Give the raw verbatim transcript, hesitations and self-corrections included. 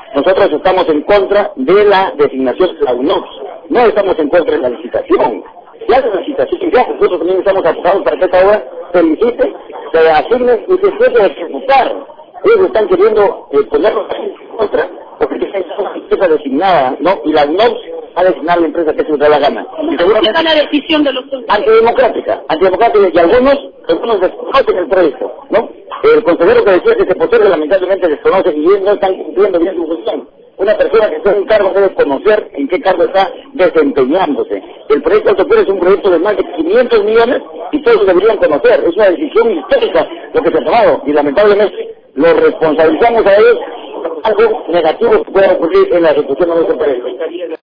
nosotros estamos en contra de la designación de la U N O P S, no estamos en contra de la licitación. Ya la licitación, ya nosotros también estamos apostados para que esta obra se licite, se asigne y se pueda ejecutar. Ellos están queriendo eh, ponernos en contra, porque es una empresa designada, ¿no? Y la U N O P S va a designar la empresa que se le da la gana. ¿Cómo está la decisión de los consejeros? Antidemocrática, antidemocrática, y algunos, algunos desconocen el proyecto, ¿no? El consejero que decía que se posee lamentablemente desconoce y ellos no están cumpliendo bien su función. Una persona que está en cargo debe conocer en qué cargo está desempeñándose. El proyecto Autopura es un proyecto de más de quinientos millones y todos deberían conocer. Es una decisión histórica lo que se ha tomado y lamentablemente lo responsabilizamos a ellos por algo negativo que pueda ocurrir en la ejecución de nuestro proyecto.